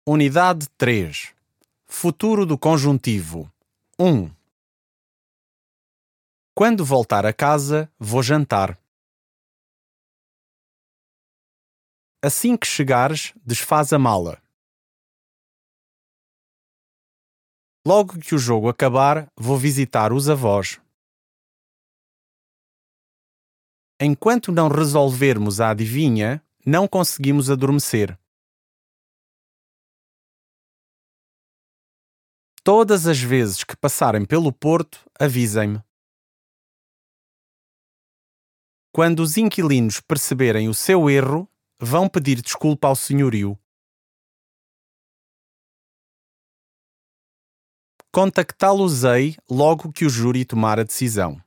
Unidade 3. Futuro do conjuntivo. 1. Quando voltar a casa, vou jantar. Assim que chegares, desfaz a mala. Logo que o jogo acabar, vou visitar os avós. Enquanto não resolvermos a adivinha, não conseguimos adormecer. Todas as vezes que passarem pelo Porto, avisem-me. Quando os inquilinos perceberem o seu erro, vão pedir desculpa ao senhorio. Contactá-los-ei logo que o júri tomar a decisão.